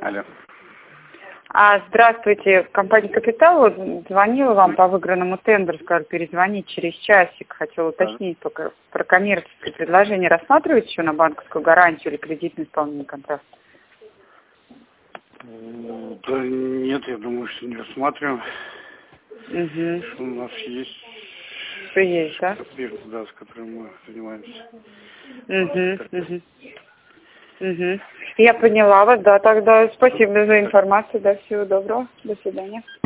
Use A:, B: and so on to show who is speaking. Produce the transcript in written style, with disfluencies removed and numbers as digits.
A: Алло.
B: Здравствуйте, компания «Капитал». Вот звонила вам по выигранному тендеру, сказали перезвонить через часик. Хотела уточнить только про коммерческое предложение. Рассматриваете еще на банковскую гарантию или кредитное исполнение контракта?
A: Да нет, я думаю, что не рассматриваем. Что у нас есть.
B: Что есть, да?
A: Объект, да, с которым мы занимаемся.
B: Я поняла вас, да, тогда спасибо за информацию, да, всего доброго, до свидания.